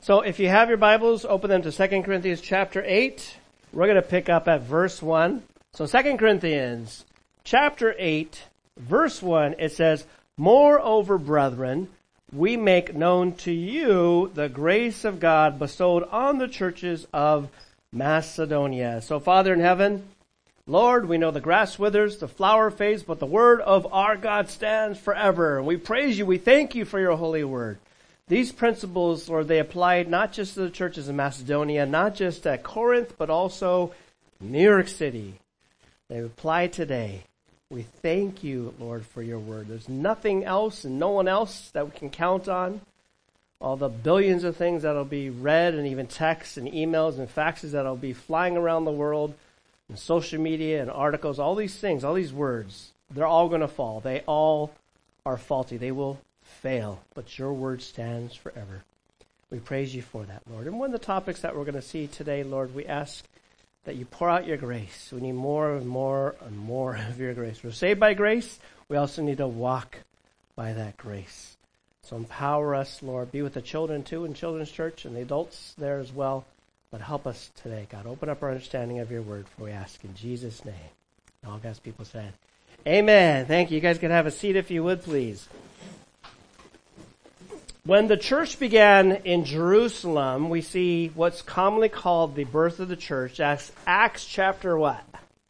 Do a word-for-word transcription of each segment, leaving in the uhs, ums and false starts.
So if you have your Bibles, open them to Second Corinthians chapter eight. We're going to pick up at verse one. So Second Corinthians chapter eight, verse one, it says, "Moreover, brethren, we make known to you the grace of God bestowed on the churches of Macedonia." So Father in heaven, Lord, we know the grass withers, the flower fades, but the word of our God stands forever. And we praise you. We thank you for your holy word. These principles, Lord, they applied not just to the churches in Macedonia, not just at Corinth, but also New York City. They apply today. We thank you, Lord, for your word. There's nothing else and no one else that we can count on. All the billions of things that will be read and even texts and emails and faxes that will be flying around the world and social media and articles, all these things, all these words, they're all going to fall. They all are faulty. They will fail, but your word stands forever. We praise you for that, Lord. And one of the topics that we're going to see today, Lord, we ask that you pour out your grace. We need more and more and more of your grace. We're saved by grace. We also need to walk by that grace. So empower us, Lord. Be with the children too in Children's Church and the adults there as well. But help us today, God. Open up our understanding of your word, for we ask in Jesus' name. And all God's people said, amen. Thank you. You guys can have a seat if you would, please. When the church began in Jerusalem, we see what's commonly called the birth of the church. That's Acts chapter what?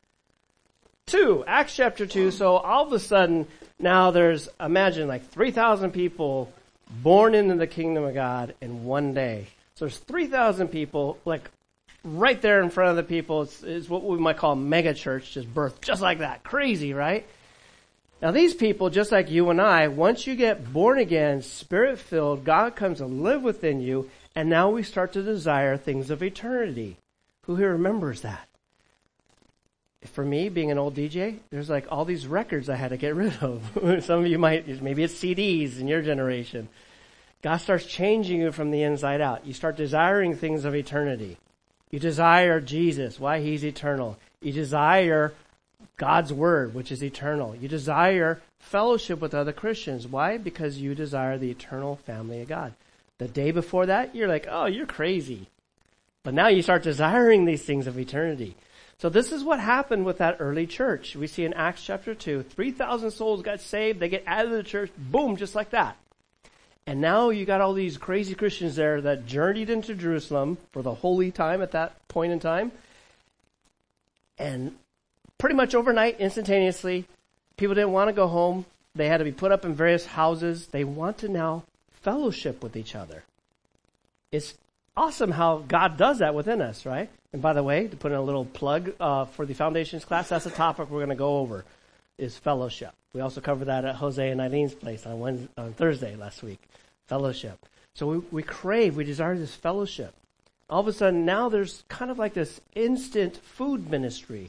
Two. Acts chapter two. So all of a sudden, now there's, imagine like three thousand people born into the kingdom of God in one day. So there's three thousand people, like right there in front of the people. It's, it's what we might call a mega church, just birthed just like that. Crazy, right? Now these people, just like you and I, once you get born again, spirit-filled, God comes to live within you, and now we start to desire things of eternity. Who here remembers that? For me, being an old D J, there's like all these records I had to get rid of. Some of you might, maybe it's C Ds in your generation. God starts changing you from the inside out. You start desiring things of eternity. You desire Jesus. Why? He's eternal. You desire God's word, which is eternal. You desire fellowship with other Christians. Why? Because you desire the eternal family of God. The day before that, you're like, oh, you're crazy. But now you start desiring these things of eternity. So this is what happened with that early church. We see in Acts chapter two, three thousand souls got saved. They get out of the church, boom, just like that. And now you got all these crazy Christians there that journeyed into Jerusalem for the holy time at that point in time. And pretty much overnight, instantaneously, people didn't want to go home. They had to be put up in various houses. They want to now fellowship with each other. It's awesome how God does that within us, right? And by the way, to put in a little plug uh, for the Foundations class, that's a topic we're going to go over, is fellowship. We also covered that at Jose and Eileen's place on Wednesday, on Thursday last week. Fellowship. So we, we crave, we desire this fellowship. All of a sudden, now there's kind of like this instant food ministry.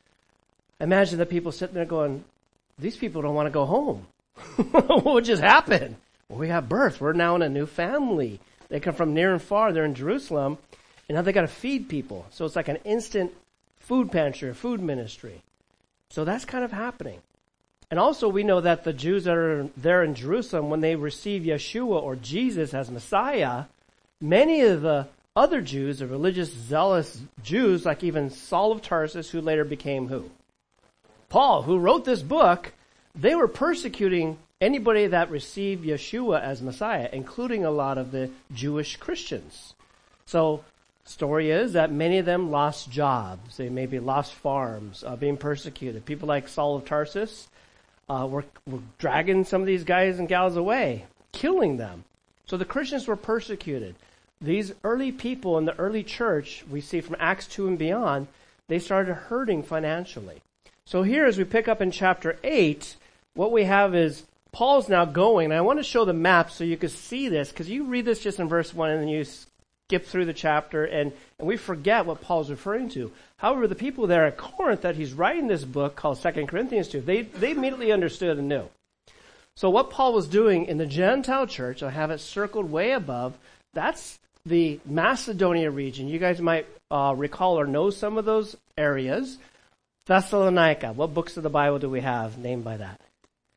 Imagine the people sitting there going, these people don't want to go home. What just happened? Well, we have birth. We're now in a new family. They come from near and far. They're in Jerusalem. And now they got to feed people. So it's like an instant food pantry, food ministry. So that's kind of happening. And also we know that the Jews that are there in Jerusalem, when they receive Yeshua or Jesus as Messiah, many of the other Jews, the religious, zealous Jews, like even Saul of Tarsus, who later became who? Paul, who wrote this book, they were persecuting anybody that received Yeshua as Messiah, including a lot of the Jewish Christians. So story is that many of them lost jobs. They maybe lost farms, uh, being persecuted. People like Saul of Tarsus uh, were, were dragging some of these guys and gals away, killing them. So the Christians were persecuted. These early people in the early church, we see from Acts two and beyond, they started hurting financially. So here, as we pick up in chapter eight, what we have is Paul's now going, and I want to show the map so you can see this, because you read this just in verse one, and then you skip through the chapter, and, and we forget what Paul's referring to. However, the people there at Corinth that he's writing this book called Second Corinthians to, they, they immediately understood and knew. So what Paul was doing in the Gentile church, I have it circled way above, that's the Macedonia region. You guys might uh, recall or know some of those areas. Thessalonica. What books of the Bible do we have named by that?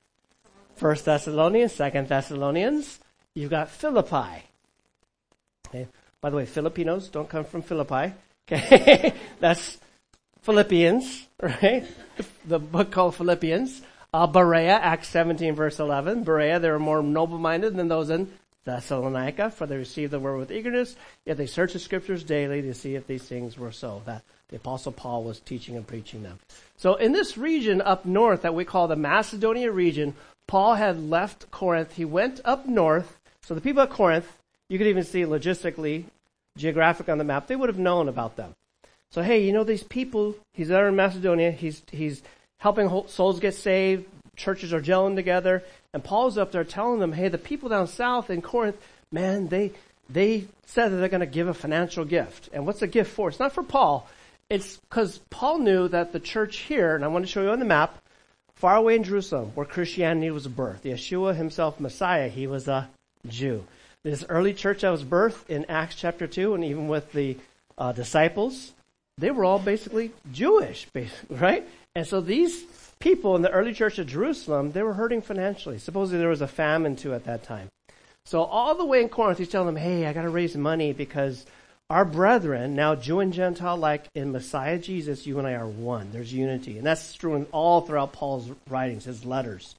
First Thessalonians, Second Thessalonians. You've got Philippi. Okay. By the way, Filipinos don't come from Philippi. Okay. That's Philippians, right? The book called Philippians. Uh, Berea, Acts seventeen, verse eleven. Berea, they were more noble-minded than those in Thessalonica, for they received the word with eagerness, yet they searched the scriptures daily to see if these things were so. That the Apostle Paul was teaching and preaching them. So in this region up north that we call the Macedonia region, Paul had left Corinth. He went up north. So the people at Corinth, you could even see logistically, geographic on the map, they would have known about them. So hey, you know these people, he's there in Macedonia, he's he's helping souls get saved, churches are gelling together, and Paul's up there telling them, hey, the people down south in Corinth, man, they they said that they're going to give a financial gift. And what's a gift for? It's not for Paul. It's because Paul knew that the church here, and I want to show you on the map, far away in Jerusalem, where Christianity was birthed. Yeshua himself, Messiah, he was a Jew. This early church that was birthed in Acts chapter two, and even with the uh, disciples, they were all basically Jewish, basically, right? And so these people in the early church of Jerusalem, they were hurting financially. Supposedly there was a famine too at that time. So all the way in Corinth, he's telling them, hey, I got to raise money because our brethren, now Jew and Gentile, like in Messiah Jesus, you and I are one. There's unity. And that's true in all throughout Paul's writings, his letters.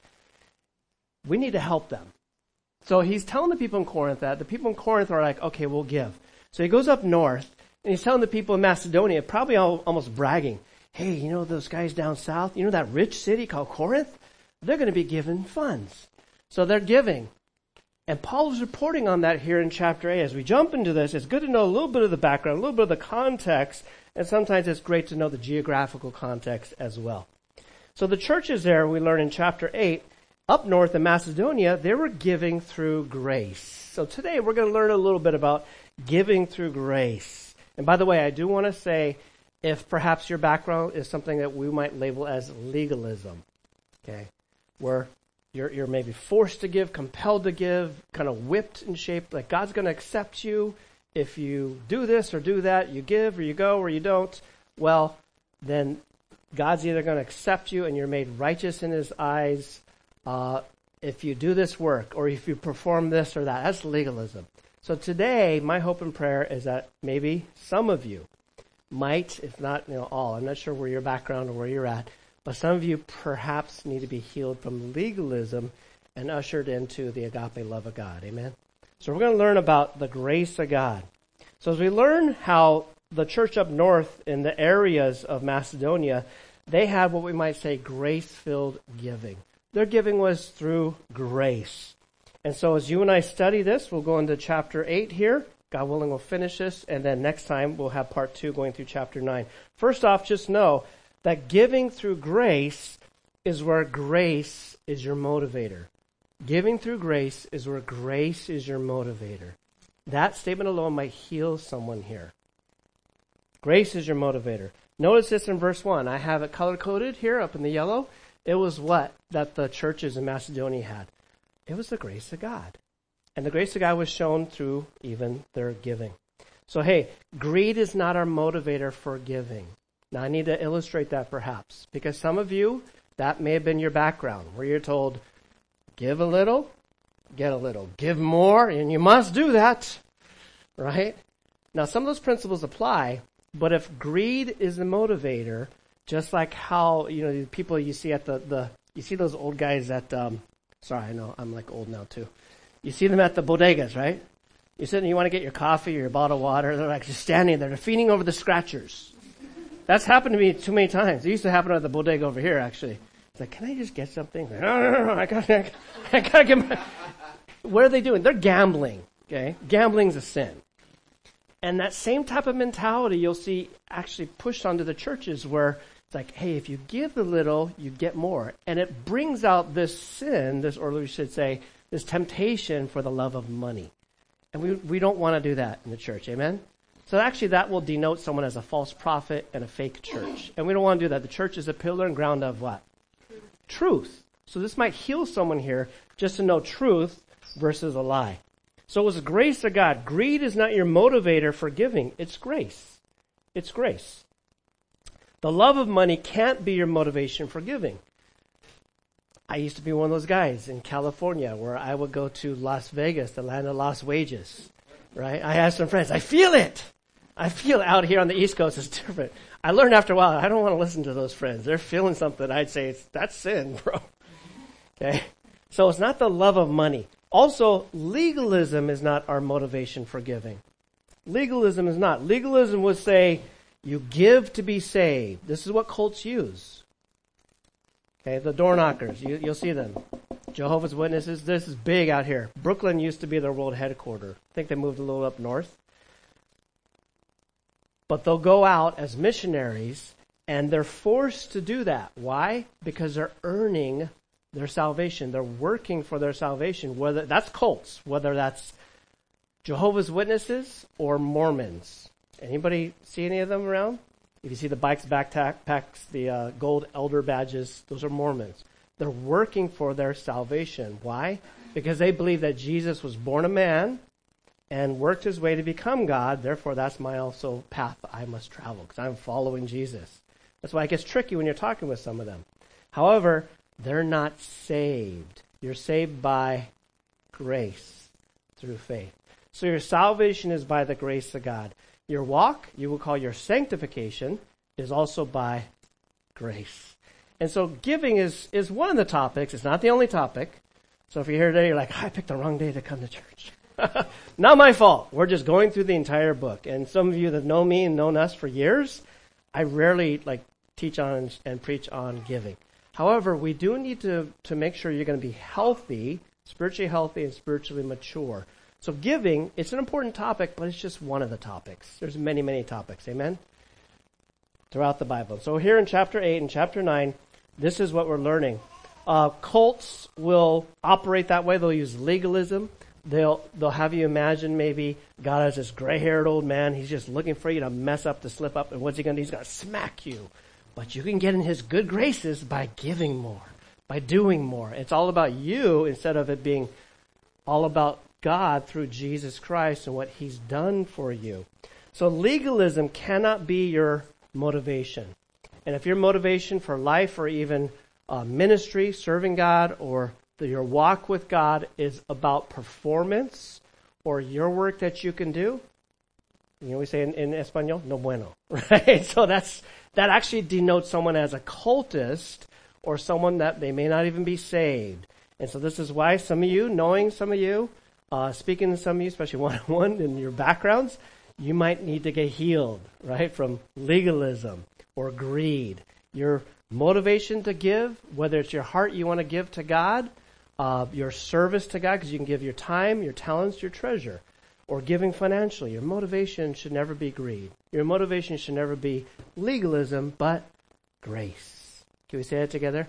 We need to help them. So he's telling the people in Corinth that. The people in Corinth are like, okay, we'll give. So he goes up north, and he's telling the people in Macedonia, probably all, almost bragging, hey, you know those guys down south? You know that rich city called Corinth? They're going to be giving funds. So they're giving. And Paul is reporting on that here in chapter eight. As we jump into this, it's good to know a little bit of the background, a little bit of the context, and sometimes it's great to know the geographical context as well. So the churches there, we learn in chapter eight, up north in Macedonia, they were giving through grace. So today we're going to learn a little bit about giving through grace. And by the way, I do want to say, if perhaps your background is something that we might label as legalism, okay, where you're, you're maybe forced to give, compelled to give, kind of whipped and shaped, like God's going to accept you if you do this or do that, you give or you go or you don't, well, then God's either going to accept you and you're made righteous in his eyes uh, if you do this work or if you perform this or that. That's legalism. So today, my hope and prayer is that maybe some of you might, if not you know all, I'm not sure where your background or where you're at, but some of you perhaps need to be healed from legalism and ushered into the agape love of God. Amen? So we're going to learn about the grace of God. So as we learn how the church up north in the areas of Macedonia, they had what we might say grace-filled giving. Their giving was through grace. And so as you and I study this, we'll go into chapter eight here. God willing, we'll finish this, and then next time we'll have part two going through chapter nine. First off, just know that giving through grace is where grace is your motivator. Giving through grace is where grace is your motivator. That statement alone might heal someone here. Grace is your motivator. Notice this in verse one. I have it color-coded here up in the yellow. It was what that the churches in Macedonia had. It was the grace of God. And the grace of God was shown through even their giving. So, hey, greed is not our motivator for giving. Now, I need to illustrate that perhaps, because some of you, that may have been your background, where you're told, give a little, get a little. Give more, and you must do that, right? Now, some of those principles apply, but if greed is the motivator, just like how, you know, the people you see at the, the you see those old guys at, um, sorry, I know, I'm like old now too. You see them at the bodegas, right? You sit and you want to get your coffee or your bottle of water. They're like just standing there. They're feeding over the scratchers. That's happened to me too many times. It used to happen at the bodega over here, actually. It's like, can I just get something? Like, no, no, no, no. I got I, I gotta get my... What are they doing? They're gambling, okay? Gambling's a sin. And that same type of mentality you'll see actually pushed onto the churches where it's like, hey, if you give the little, you get more. And it brings out this sin, this, or we should say, this temptation for the love of money. And we we don't want to do that in the church, amen? So actually that will denote someone as a false prophet and a fake church. And we don't want to do that. The church is a pillar and ground of what? Truth. So this might heal someone here just to know truth versus a lie. So it was the grace of God. Greed is not your motivator for giving. It's grace. It's grace. The love of money can't be your motivation for giving. I used to be one of those guys in California where I would go to Las Vegas, the land of lost wages. right? I have some friends. I feel it. I feel it. Out here on the East Coast is different. I learned after a while, I don't want to listen to those friends. They're feeling something. I'd say it's, that's sin, bro. Okay. So it's not the love of money. Also, legalism is not our motivation for giving. Legalism is not. Legalism would say, you give to be saved. This is what cults use. Okay, the door knockers, you, you'll see them. Jehovah's Witnesses, this is big out here. Brooklyn used to be their world headquarters. I think they moved a little up north. But they'll go out as missionaries, and they're forced to do that. Why? Because they're earning their salvation. They're working for their salvation. Whether that's cults, whether that's Jehovah's Witnesses or Mormons. Anybody see any of them around? If you see the bikes, backpacks, the uh, gold elder badges, those are Mormons. They're working for their salvation. Why? Because they believe that Jesus was born a man and worked his way to become God. Therefore, that's my also path I must travel because I'm following Jesus. That's why it gets tricky when you're talking with some of them. However, they're not saved. You're saved by grace through faith. So your salvation is by the grace of God. Your walk, you will call your sanctification, is also by grace. And so giving is, is one of the topics. It's not the only topic. So if you're here today, you're like, I picked the wrong day to come to church. Not my fault. We're just going through the entire book. And some of you that know me and known us for years, I rarely like teach on and preach on giving. However, we do need to, to make sure you're going to be healthy, spiritually healthy and spiritually mature. So giving, it's an important topic, but it's just one of the topics. There's many, many topics. Amen? Throughout the Bible. So here in chapter eight and chapter nine, this is what we're learning. Uh, cults will operate that way. They'll use legalism. They'll they'll have you imagine maybe God as this gray-haired old man. He's just looking for you to mess up, to slip up. And what's he going to do? He's going to smack you. But you can get in his good graces by giving more, by doing more. It's all about you instead of it being all about God through Jesus Christ and what he's done for you. So legalism cannot be your motivation. And if your motivation for life or even uh, ministry, serving God, or the, your walk with God is about performance or your work that you can do, you know we say in, in Espanol, no bueno, right? So that's that actually denotes someone as a cultist or someone that they may not even be saved. And so this is why some of you, knowing some of you, Uh, speaking to some of you, especially one-on-one in your backgrounds, you might need to get healed, right, from legalism or greed. Your motivation to give, whether it's your heart you want to give to God, uh, your service to God, because you can give your time, your talents, your treasure, or giving financially. Your motivation should never be greed. Your motivation should never be legalism, but grace. Can we say that together?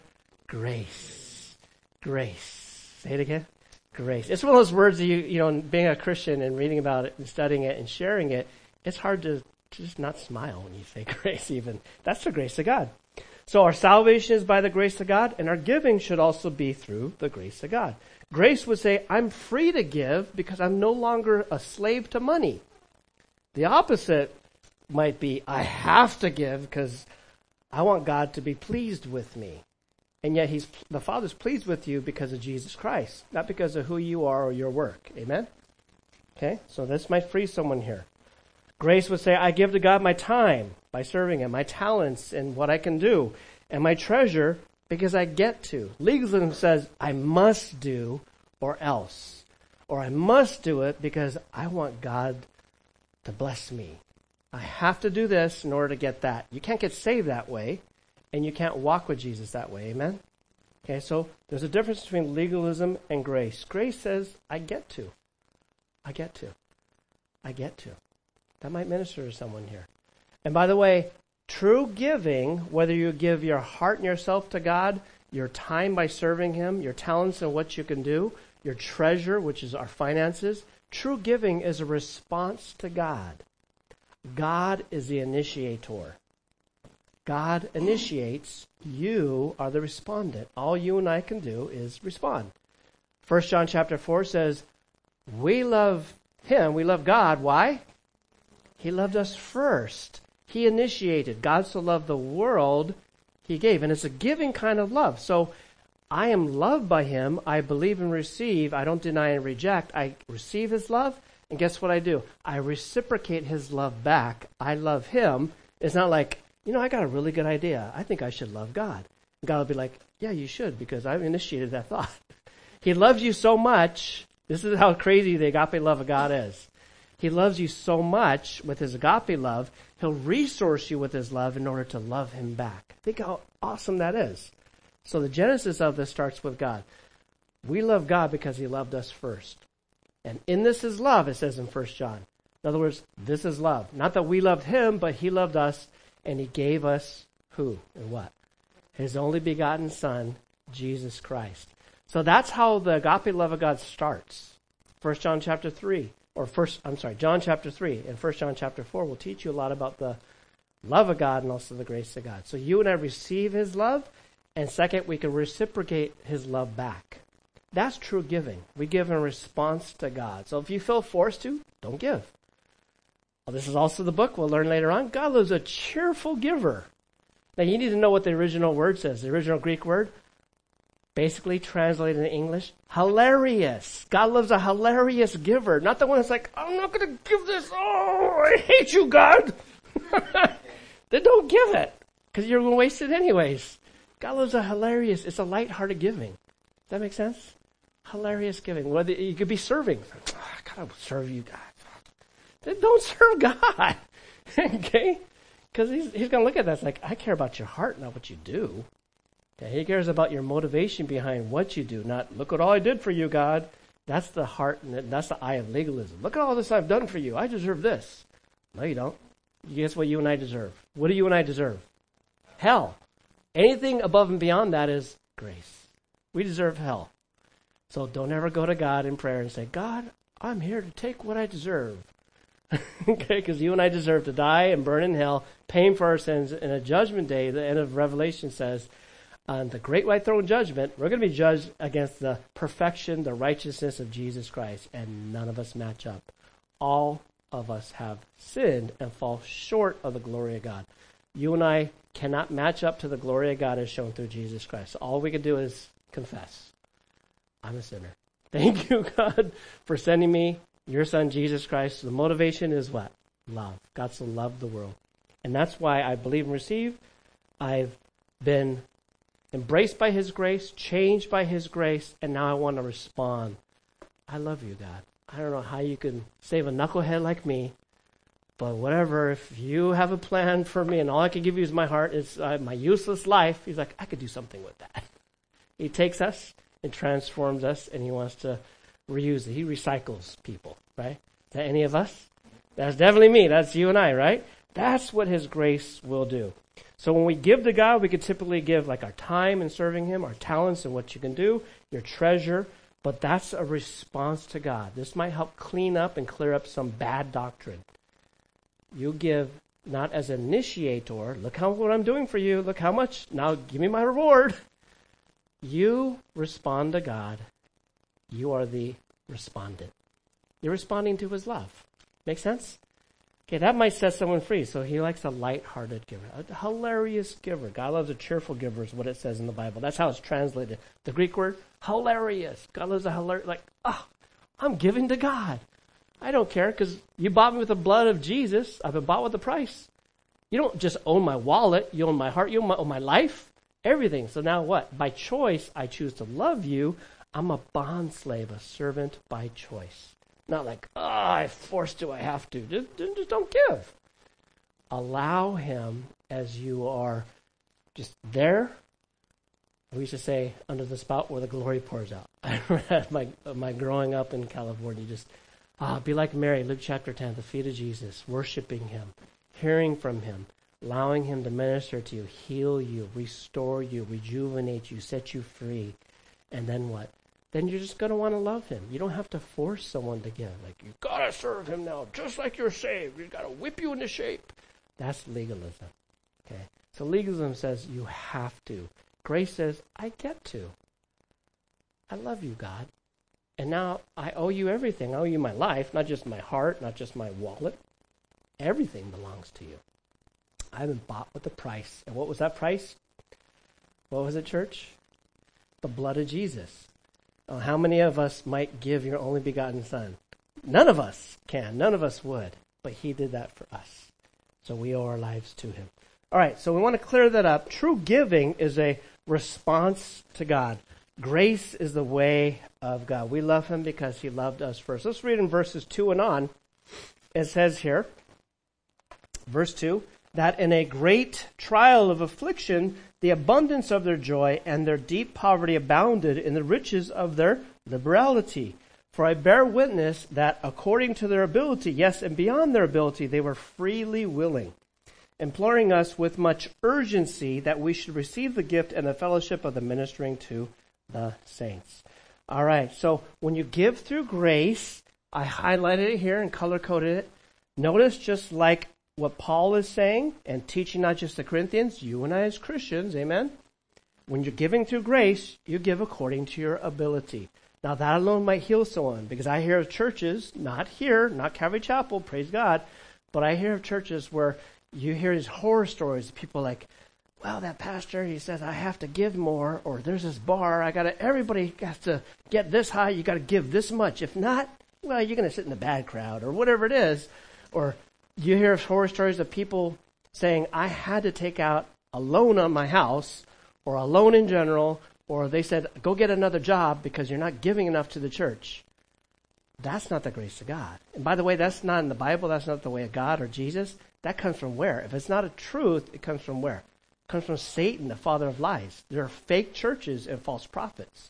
Grace. Grace. Say it again. Grace. It's one of those words that you, you know, being a Christian and reading about it and studying it and sharing it, it's hard to, to just not smile when you say grace even. That's the grace of God. So our salvation is by the grace of God, and our giving should also be through the grace of God. Grace would say, I'm free to give because I'm no longer a slave to money. The opposite might be, I have to give because I want God to be pleased with me. And yet he's the Father's pleased with you because of Jesus Christ, not because of who you are or your work. Amen? Okay, so this might free someone here. Grace would say, I give to God my time by serving him, my talents and what I can do, and my treasure because I get to. Legalism says, I must do or else. Or I must do it because I want God to bless me. I have to do this in order to get that. You can't get saved that way. And you can't walk with Jesus that way. Amen? Okay, so there's a difference between legalism and grace. Grace says, I get to. I get to. I get to. That might minister to someone here. And by the way, true giving, whether you give your heart and yourself to God, your time by serving him, your talents and what you can do, your treasure, which is our finances, true giving is a response to God. God is the initiator. God initiates, you are the respondent. All you and I can do is respond. First John chapter four says, we love him, we love God. Why? He loved us first. He initiated. God so loved the world, he gave. And it's a giving kind of love. So I am loved by him. I believe and receive. I don't deny and reject. I receive his love. And guess what I do? I reciprocate his love back. I love him. It's not like, you know, I got a really good idea. I think I should love God. And God will be like, yeah, you should, because I've initiated that thought. He loves you so much. This is how crazy the agape love of God is. He loves you so much with his agape love, he'll resource you with his love in order to love him back. Think how awesome that is. So the genesis of this starts with God. We love God because he loved us first. And in this is love, it says in First John. In other words, this is love. Not that we loved him, but he loved us, and he gave us who and what? His only begotten Son, Jesus Christ. So that's how the agape love of God starts. First John chapter three, or first, I'm sorry, John chapter three and First John chapter four will teach you a lot about the love of God and also the grace of God. So you and I receive his love, and second, we can reciprocate his love back. That's true giving. We give in response to God. So if you feel forced to, don't give. Well, this is also the book we'll learn later on. God loves a cheerful giver. Now you need to know what the original word says. The original Greek word, basically translated in English, hilarious. God loves a hilarious giver. Not the one that's like, I'm not going to give this. Oh, I hate you, God. Then don't give it, because you're going to waste it anyways. God loves a hilarious, it's a lighthearted giving. Does that make sense? Hilarious giving. Whether you could be serving. Oh, I gotta serve you, God. Then don't serve God. Okay? Because he's, he's going to look at that. It's like, I care about your heart, not what you do. Okay? He cares about your motivation behind what you do, not, look what all I did for you, God. That's the heart, and that's the eye of legalism. Look at all this I've done for you. I deserve this. No, you don't. Guess what you and I deserve? What do you and I deserve? Hell. Anything above and beyond that is grace. We deserve hell. So don't ever go to God in prayer and say, God, I'm here to take what I deserve. Okay, because you and I deserve to die and burn in hell, paying for our sins in a judgment day. The end of Revelation says, on the great white throne judgment, we're going to be judged against the perfection, the righteousness of Jesus Christ, and none of us match up. All of us have sinned and fall short of the glory of God. You and I cannot match up to the glory of God as shown through Jesus Christ. So all we can do is confess. I'm a sinner. Thank you, God, for sending me your Son, Jesus Christ. The motivation is what? Love. God so loved the world. And that's why I believe and receive. I've been embraced by his grace, changed by his grace, and now I want to respond. I love you, God. I don't know how you can save a knucklehead like me, but whatever, if you have a plan for me and all I can give you is my heart, is uh, my useless life, he's like, I could do something with that. He takes us and transforms us, and he wants to reuse it. He recycles people, right? Is that any of us? That's definitely me. That's you and I, right? That's what his grace will do. So when we give to God, we could typically give like our time in serving him, our talents and what you can do, your treasure, but that's a response to God. This might help clean up and clear up some bad doctrine. You give not as an initiator, look how what I'm doing for you, look how much, now give me my reward. You respond to God. You are the respondent. You're responding to his love. Make sense? Okay, that might set someone free. So he likes a light-hearted giver, a hilarious giver. God loves a cheerful giver is what it says in the Bible. That's how it's translated. The Greek word, hilarious. God loves a hilarious, like, oh, I'm giving to God. I don't care because you bought me with the blood of Jesus. I've been bought with a price. You don't just own my wallet. You own my heart. You own my, own my life. Everything. So now what? By choice, I choose to love you. I'm a bond slave, a servant by choice. Not like, oh, I forced to, I have to. Just, just don't give. Allow him as you are just there. We used to say, under the spout where the glory pours out. I remember my, my growing up in California, just ah, be like Mary, Luke chapter ten, the feet of Jesus, worshiping him, hearing from him, allowing him to minister to you, heal you, restore you, rejuvenate you, set you free. And then what? Then you're just going to want to love him. You don't have to force someone to give. Like, you've got to serve him now, just like you're saved. You've got to whip you into shape. That's legalism. Okay. So legalism says you have to. Grace says, I get to. I love you, God. And now I owe you everything. I owe you my life, not just my heart, not just my wallet. Everything belongs to you. I've been bought with a price. And what was that price? What was it, church? The blood of Jesus. Oh, how many of us might give your only begotten Son? None of us can. None of us would. But he did that for us. So we owe our lives to him. All right, so we want to clear that up. True giving is a response to God. Grace is the way of God. We love him because he loved us first. Let's read in verses two and on. It says here, verse two, that in a great trial of affliction, the abundance of their joy and their deep poverty abounded in the riches of their liberality. For I bear witness that according to their ability, yes, and beyond their ability, they were freely willing, imploring us with much urgency that we should receive the gift and the fellowship of the ministering to the saints. All right, so when you give through grace, I highlighted it here and color-coded it. Notice just like what Paul is saying and teaching not just the Corinthians, you and I as Christians, amen? When you're giving through grace, you give according to your ability. Now that alone might heal someone, because I hear of churches, not here, not Calvary Chapel, praise God, but I hear of churches where you hear these horror stories. People like, well, that pastor, he says, I have to give more, or there's this bar, I gotta, everybody has to get this high, you gotta give this much. If not, well, you're gonna sit in the bad crowd, or whatever it is. Or you hear horror stories of people saying, I had to take out a loan on my house, or a loan in general, or they said, go get another job because you're not giving enough to the church. That's not the grace of God. And by the way, that's not in the Bible, that's not the way of God or Jesus. That comes from where? If it's not a truth, it comes from where? Comes from Satan, the father of lies. There are fake churches and false prophets.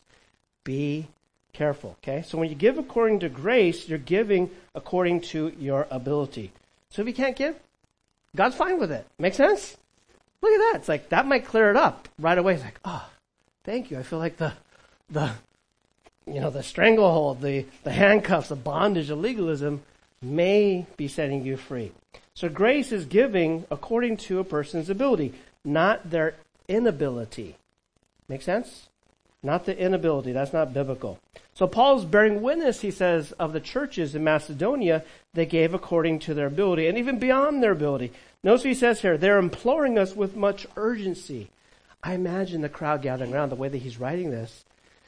Be careful, okay? So when you give according to grace, you're giving according to your ability. So if you can't give, God's fine with it. Make sense? Look at that. It's like, that might clear it up right away. It's like, oh, thank you. I feel like the, the, you know, the stranglehold, the, the handcuffs, the bondage of legalism may be setting you free. So grace is giving according to a person's ability, not their inability. Make sense? Not the inability. That's not biblical. So Paul's bearing witness, he says, of the churches in Macedonia, they gave according to their ability and even beyond their ability. Notice what he says here. They're imploring us with much urgency. I imagine the crowd gathering around the way that he's writing this.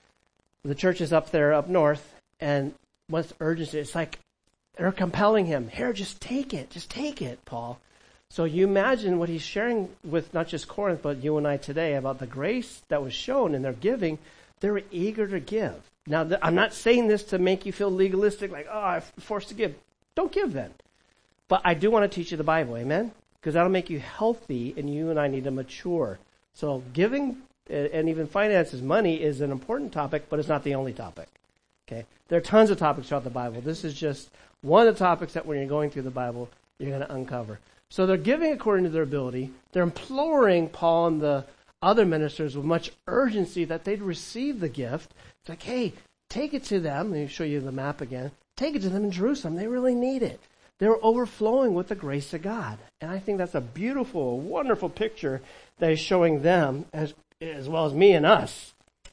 The church is up there, up north, and what's urgency? It's like they're compelling him. Here, just take it. Just take it, Paul. So you imagine what he's sharing with not just Corinth, but you and I today about the grace that was shown in their giving. They were eager to give. Now, th- I'm not saying this to make you feel legalistic, like, oh, I'm forced to give. Don't give then. But I do want to teach you the Bible, amen? Because that'll make you healthy, and you and I need to mature. So giving and even finances, money is an important topic, but it's not the only topic. Okay, there are tons of topics throughout the Bible. This is just one of the topics that when you're going through the Bible, you're going to uncover. So they're giving according to their ability. They're imploring Paul and the other ministers with much urgency that they'd receive the gift. It's like, hey, take it to them. Let me show you the map again. Take it to them in Jerusalem. They really need it. They're overflowing with the grace of God. And I think that's a beautiful, wonderful picture that is showing them as, as well as me and us.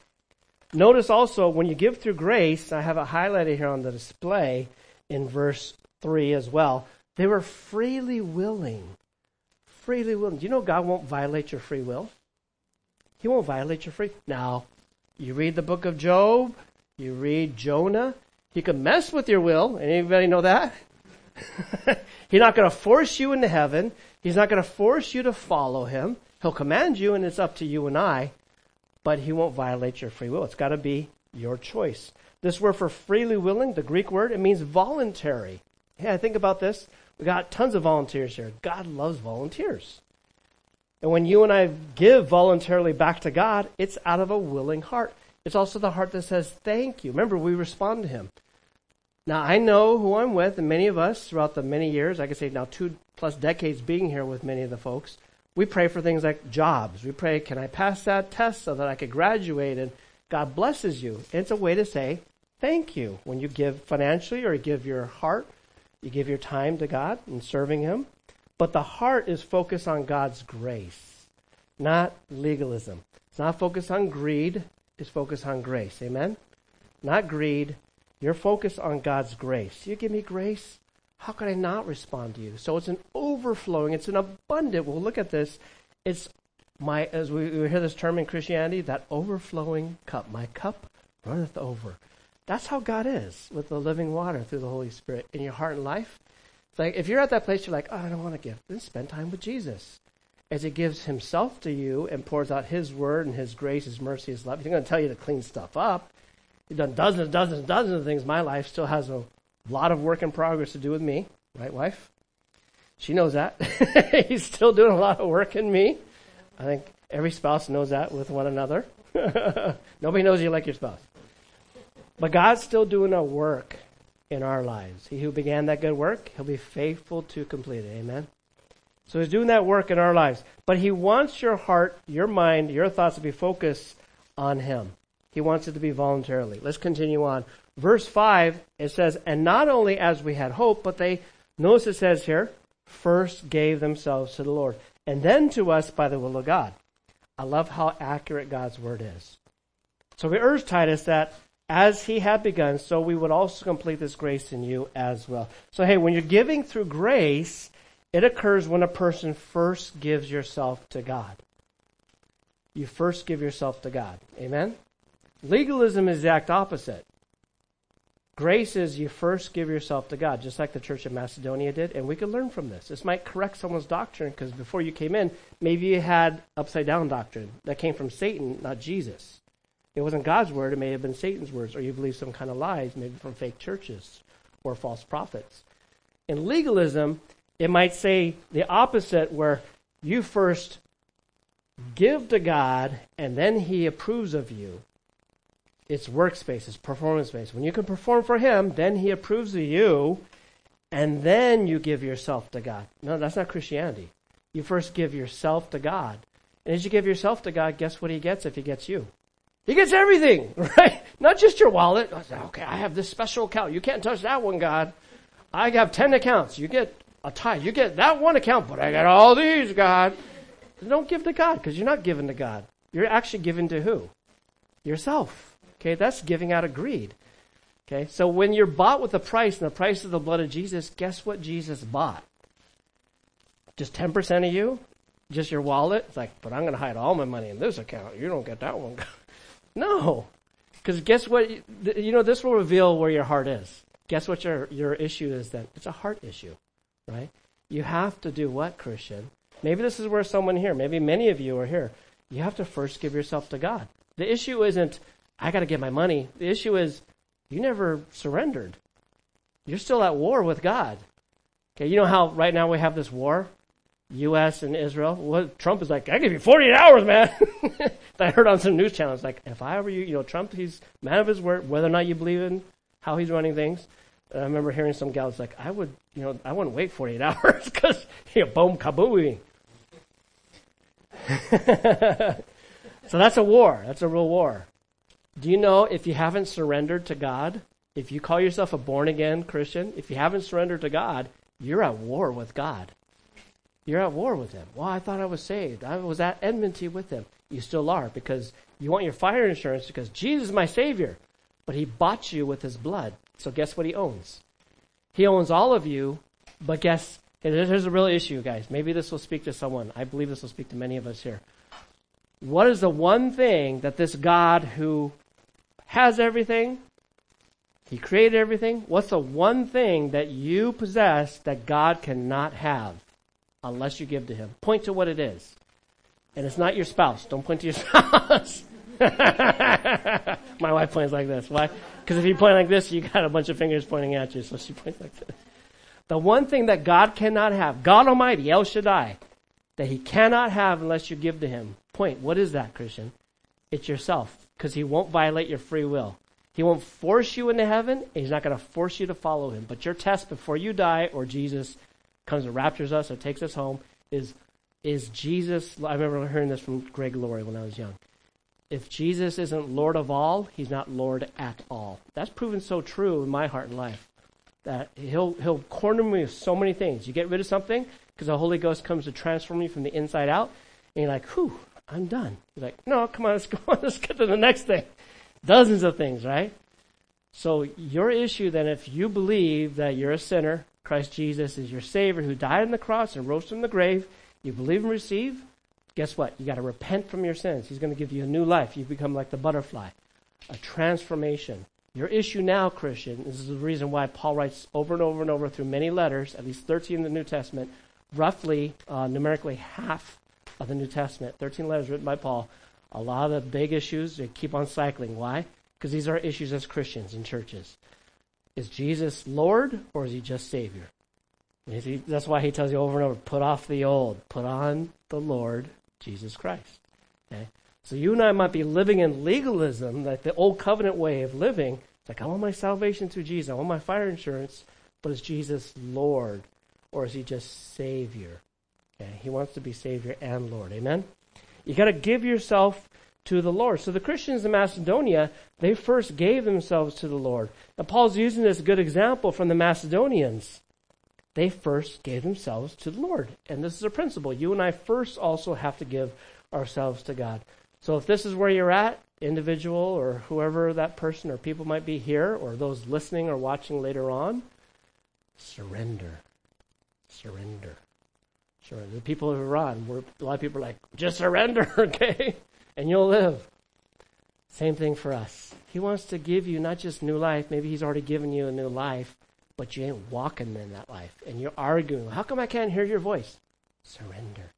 Notice also when you give through grace, I have it highlighted here on the display in verse three as well. They were freely willing. Freely willing. Do you know God won't violate your free will? He won't violate your free. Now, you read the book of Job, you read Jonah, he could mess with your will. Anybody know that? He's not going to force you into heaven. He's not going to force you to follow him. He'll command you, and it's up to you and I. But he won't violate your free will. It's got to be your choice. This word for freely willing, the Greek word, it means voluntary. Yeah, think about this. We got tons of volunteers here. God loves volunteers. And when you and I give voluntarily back to God, it's out of a willing heart. It's also the heart that says, thank you. Remember, we respond to him. Now, I know who I'm with, and many of us throughout the many years, I could say now two plus decades being here with many of the folks, we pray for things like jobs. We pray, can I pass that test so that I could graduate? And God blesses you. It's a way to say thank you. When you give financially or you give your heart, you give your time to God and serving him. But the heart is focused on God's grace, not legalism. It's not focused on greed. It's focused on grace. Amen? Not greed. You're focused on God's grace. You give me grace, how could I not respond to you? So it's an overflowing, it's an abundant. We'll look at this. It's my, as we, we hear this term in Christianity, that overflowing cup. My cup runneth over. That's how God is, with the living water through the Holy Spirit in your heart and life. It's like, if you're at that place, you're like, oh, I don't want to give. Then spend time with Jesus. As he gives himself to you and pours out his word and his grace, his mercy, his love. He's going to tell you to clean stuff up. He's done dozens and dozens and dozens of things. My life still has a lot of work in progress to do with me. Right, wife? She knows that. He's still doing a lot of work in me. I think every spouse knows that with one another. Nobody knows you like your spouse. But God's still doing a work in our lives. He who began that good work, he'll be faithful to complete it. Amen? So he's doing that work in our lives. But he wants your heart, your mind, your thoughts to be focused on him. He wants it to be voluntarily. Let's continue on. Verse five, it says, and not only as we had hoped, but they, notice it says here, first gave themselves to the Lord, and then to us by the will of God. I love how accurate God's word is. So we urge Titus that as he had begun, so we would also complete this grace in you as well. So hey, when you're giving through grace, it occurs when a person first gives yourself to God. You first give yourself to God. Amen? Legalism is the exact opposite. Grace is you first give yourself to God, just like the church of Macedonia did, and we can learn from this. This might correct someone's doctrine, because before you came in, maybe you had upside-down doctrine that came from Satan, not Jesus. It wasn't God's word, it may have been Satan's words, or you believe some kind of lies, maybe from fake churches or false prophets. In legalism, it might say the opposite, where you first give to God, and then he approves of you. It's workspace, it's performance based. When you can perform for him, then he approves of you, and then you give yourself to God. No, that's not Christianity. You first give yourself to God. And as you give yourself to God, guess what he gets if he gets you? He gets everything, right? Not just your wallet. I say, okay, I have this special account. You can't touch that one, God. I have ten accounts. You get a tithe. You get that one account, but I got all these, God. Don't give to God, because you're not giving to God. You're actually giving to who? Yourself. Okay, that's giving out of greed. Okay, so when you're bought with a price, and the price of the blood of Jesus, guess what Jesus bought? Just ten percent of you? Just your wallet? It's like, but I'm going to hide all my money in this account. You don't get that one. No. Because guess what? You know, this will reveal where your heart is. Guess what your, your issue is then? It's a heart issue, right? You have to do what, Christian? Maybe this is where someone here, maybe many of you are here. You have to first give yourself to God. The issue isn't, I got to get my money. The issue is, you never surrendered. You're still at war with God. Okay, you know how right now we have this war? U S and Israel. Well, Trump is like, I give you forty-eight hours, man. I heard on some news channels, like, if I were you, you know, Trump, he's man of his word, whether or not you believe in how he's running things. And I remember hearing some gals like, I would, you know, I wouldn't wait forty-eight hours because, you know, boom, kabooey. So that's a war. That's a real war. Do you know if you haven't surrendered to God, if you call yourself a born-again Christian, if you haven't surrendered to God, you're at war with God. You're at war with him. Well, I thought I was saved. I was at enmity with him. You still are, because you want your fire insurance because Jesus is my Savior. But he bought you with his blood. So guess what he owns? He owns all of you, but guess, here's a real issue, guys. Maybe this will speak to someone. I believe this will speak to many of us here. What is the one thing that this God who has everything, he created everything, what's the one thing that you possess that God cannot have unless you give to him? Point to what it is. And it's not your spouse. Don't point to your spouse. My wife points like this. Why? Because if you point like this, you got a bunch of fingers pointing at you, so she points like this. The one thing that God cannot have, God Almighty, El Shaddai, that he cannot have unless you give to him. Point. What is that, Christian? It's yourself, because he won't violate your free will. He won't force you into heaven, and he's not going to force you to follow him. But your test before you die, or Jesus comes and raptures us or takes us home, is, is Jesus, I remember hearing this from Greg Laurie when I was young. If Jesus isn't Lord of all, he's not Lord at all. That's proven so true in my heart and life. That he'll he'll corner me with so many things. You get rid of something, because the Holy Ghost comes to transform you from the inside out, and you're like, whew, I'm done. He's like, no, come on, let's go on, let's get to the next thing. Dozens of things, right? So your issue then, if you believe that you're a sinner, Christ Jesus is your Savior who died on the cross and rose from the grave, you believe and receive, guess what? You got to repent from your sins. He's going to give you a new life. You become like the butterfly, a transformation. Your issue now, Christian, this is the reason why Paul writes over and over and over through many letters, at least thirteen in the New Testament, roughly, uh, numerically half of the New Testament, thirteen letters written by Paul. A lot of the big issues, they keep on cycling. Why? Because these are issues as Christians in churches. Is Jesus Lord or is he just Savior? He, that's why he tells you over and over, put off the old, put on the Lord Jesus Christ. Okay? So you and I might be living in legalism, like the old covenant way of living. It's like, I want my salvation through Jesus. I want my fire insurance. But is Jesus Lord or is he just Savior? Okay? He wants to be Savior and Lord. Amen? You got to give yourself to the Lord. So the Christians in Macedonia, they first gave themselves to the Lord. And Paul's using this good example from the Macedonians. They first gave themselves to the Lord. And this is a principle. You and I first also have to give ourselves to God. So if this is where you're at, individual or whoever that person or people might be here, or those listening or watching later on, surrender. Surrender. Surrender. The people who are on, where a lot of people are like, just surrender, okay? And you'll live. Same thing for us. He wants to give you not just new life, maybe he's already given you a new life, but you ain't walking in that life. And you're arguing, how come I can't hear your voice? Surrender.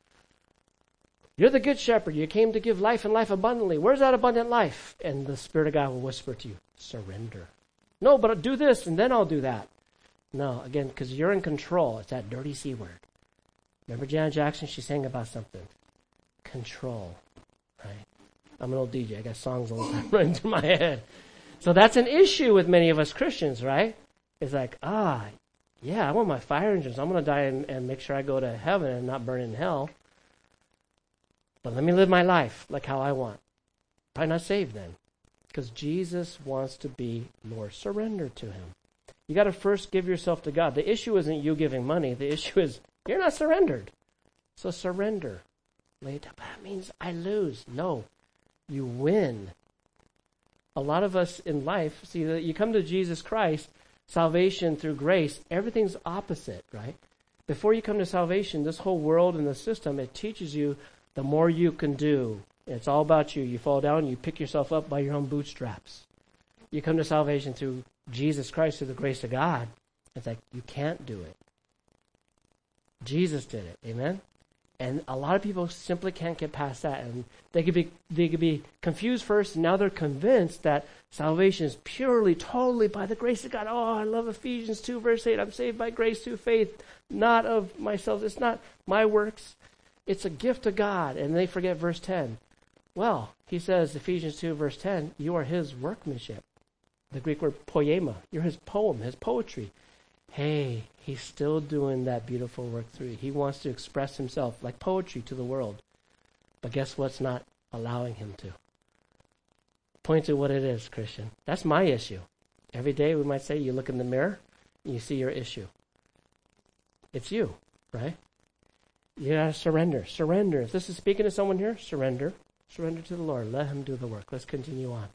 You're the good shepherd. You came to give life and life abundantly. Where's that abundant life? And the Spirit of God will whisper to you, surrender. No, but I'll do this and then I'll do that. No, again, because you're in control. It's that dirty C word. Remember Janet Jackson? She sang about something. Control. Right? I'm an old D J. I got songs all the time running through my head. So that's an issue with many of us Christians, right? It's like, ah, yeah, I want my fire engines. I'm going to die and, and make sure I go to heaven and not burn in hell. But let me live my life like how I want. Probably not saved then. Because Jesus wants to be Lord. Surrender to him. You got to first give yourself to God. The issue isn't you giving money. The issue is you're not surrendered. So surrender. Later, that means I lose. No, you win. A lot of us in life, see, that you come to Jesus Christ, salvation through grace, everything's opposite, right? Before you come to salvation, this whole world and the system, it teaches you the more you can do. It's all about you. You fall down, you pick yourself up by your own bootstraps. You come to salvation through Jesus Christ, through the grace of God. It's like, you can't do it. Jesus did it. Amen? And a lot of people simply can't get past that. And they could be they could be confused first, and now they're convinced that salvation is purely, totally by the grace of God. Oh, I love Ephesians two, verse eight. I'm saved by grace through faith, not of myself. It's not my works. It's a gift of God. And they forget verse ten. Well, he says, Ephesians two, verse ten, you are his workmanship. The Greek word poema. You're his poem, his poetry. Hey, he's still doing that beautiful work through you. He wants to express himself like poetry to the world. But guess what's not allowing him to? Point to what it is, Christian. That's my issue. Every day we might say, you look in the mirror and you see your issue. It's you, right? You gotta surrender. Surrender. If this is speaking to someone here, surrender. Surrender to the Lord. Let him do the work. Let's continue on.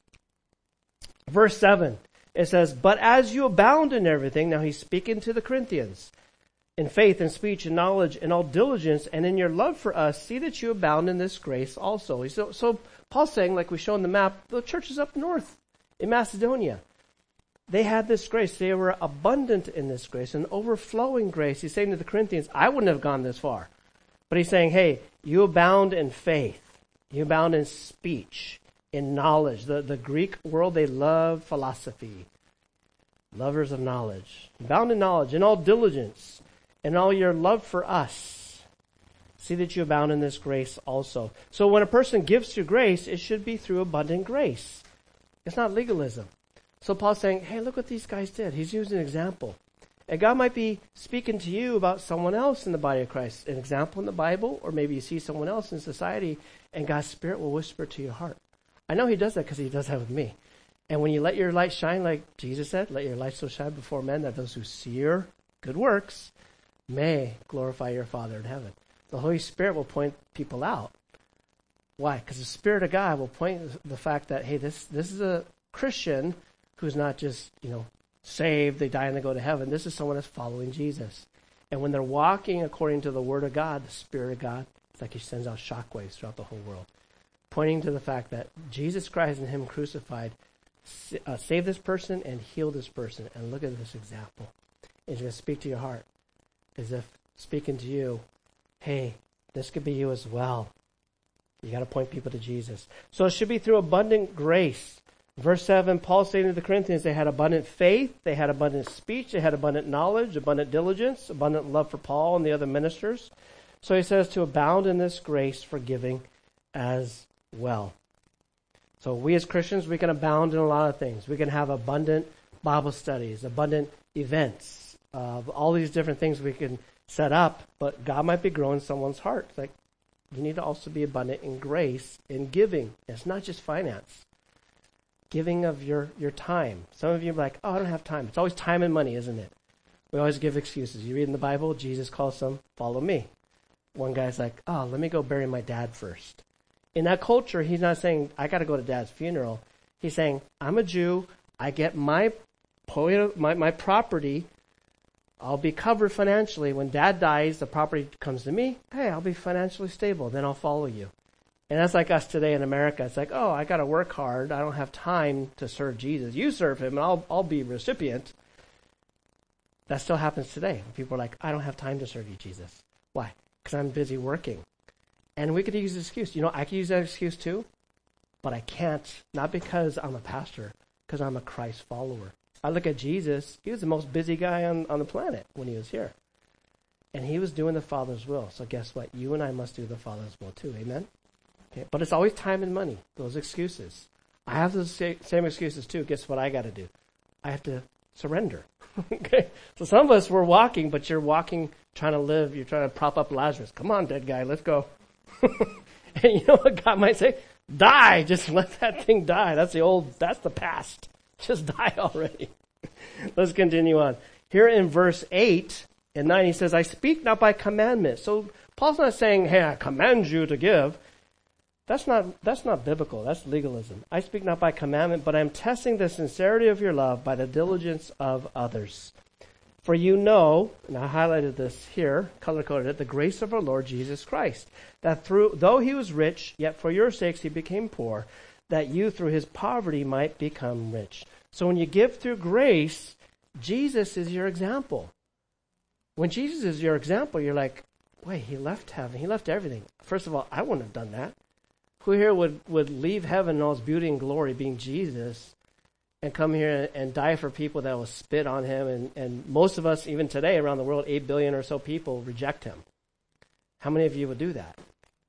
Verse seven. It says, but as you abound in everything, now he's speaking to the Corinthians, in faith and speech and knowledge and all diligence, and in your love for us, see that you abound in this grace also. So, so Paul's saying, like we show in the map, the churches up north in Macedonia, they had this grace. They were abundant in this grace, an overflowing grace. He's saying to the Corinthians, I wouldn't have gone this far. But he's saying, hey, you abound in faith. You abound in speech. In knowledge. The, the Greek world, they love philosophy. Lovers of knowledge. Bound in knowledge, in all diligence, and all your love for us. See that you abound in this grace also. So when a person gives through grace, it should be through abundant grace. It's not legalism. So Paul's saying, hey, look what these guys did. He's using an example. And God might be speaking to you about someone else in the body of Christ. An example in the Bible, or maybe you see someone else in society, and God's Spirit will whisper to your heart. I know he does that because he does that with me. And when you let your light shine, like Jesus said, let your light so shine before men that those who see your good works may glorify your Father in heaven. The Holy Spirit will point people out. Why? Because the Spirit of God will point the fact that, hey, this this is a Christian who's not just, you know, saved, they die and they go to heaven. This is someone that's following Jesus. And when they're walking according to the Word of God, the Spirit of God, it's like he sends out shockwaves throughout the whole world, pointing to the fact that Jesus Christ and him crucified uh, save this person and heal this person. And look at this example. It's going to speak to your heart as if speaking to you, hey, this could be you as well. You got to point people to Jesus. So it should be through abundant grace. Verse seven, Paul saying to the Corinthians, they had abundant faith, they had abundant speech, they had abundant knowledge, abundant diligence, abundant love for Paul and the other ministers. So he says to abound in this grace for giving as well. So we as Christians, we can abound in a lot of things. We can have abundant Bible studies, abundant events, uh, all these different things we can set up, but God might be growing someone's heart. Like, you need to also be abundant in grace, in giving. It's not just finance. Giving of your, your time. Some of you are like, oh, I don't have time. It's always time and money, isn't it? We always give excuses. You read in the Bible, Jesus calls them, follow me. One guy's like, oh, let me go bury my dad first. In that culture, he's not saying, I got to go to dad's funeral. He's saying, I'm a Jew. I get my, my, my property. I'll be covered financially. When dad dies, the property comes to me. Hey, I'll be financially stable. Then I'll follow you. And that's like us today in America. It's like, oh, I got to work hard. I don't have time to serve Jesus. You serve him, and I'll I'll be recipient. That still happens today. People are like, I don't have time to serve you, Jesus. Why? Because I'm busy working. And we could use the excuse. You know, I could use that excuse too, but I can't. Not because I'm a pastor, because I'm a Christ follower. I look at Jesus. He was the most busy guy on, on the planet when he was here. And he was doing the Father's will. So guess what? You and I must do the Father's will too. Amen? Okay. But it's always time and money, those excuses. I have those same excuses too. Guess what I got to do? I have to surrender. Okay. So some of us, we're walking, but you're walking, trying to live. You're trying to prop up Lazarus. Come on, dead guy. Let's go. And you know what God might say? Die. Just let that thing die. That's the old, that's the past. Just die already. Let's continue on. Here in verse eight and nine, he says, I speak not by commandment. So Paul's not saying, hey, I command you to give. That's not, that's not biblical. That's legalism. I speak not by commandment, but I am testing the sincerity of your love by the diligence of others. For you know, and I highlighted this here, color-coded it, the grace of our Lord Jesus Christ, that through, though he was rich, yet for your sakes he became poor, that you through his poverty might become rich. So when you give through grace, Jesus is your example. When Jesus is your example, you're like, wait, he left heaven. He left everything. First of all, I wouldn't have done that. Who here would, would leave heaven in all its beauty and glory, being Jesus, and come here and die for people that will spit on him? And, and most of us, even today around the world, eight billion or so people reject him. How many of you would do that?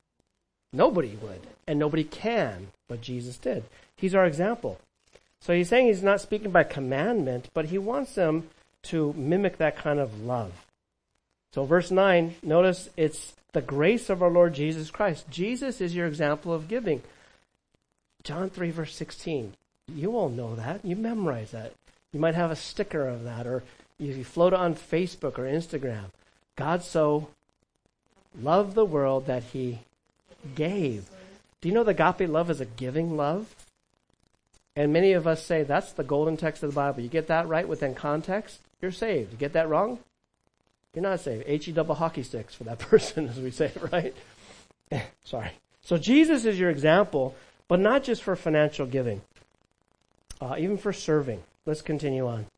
Nobody would. And nobody can, but Jesus did. He's our example. So he's saying he's not speaking by commandment, but he wants them to mimic that kind of love. So verse nine, notice it's the grace of our Lord Jesus Christ. Jesus is your example of giving. John three, verse sixteen. You all know that. You memorize that. You might have a sticker of that, or you float it on Facebook or Instagram. God so loved the world that he gave. Do you know that agape love is a giving love? And many of us say that's the golden text of the Bible. You get that right within context, you're saved. You get that wrong, you're not saved. H E double hockey sticks for that person, as we say, right? Sorry. So Jesus is your example, but not just for financial giving, uh, even for serving. Let's continue on.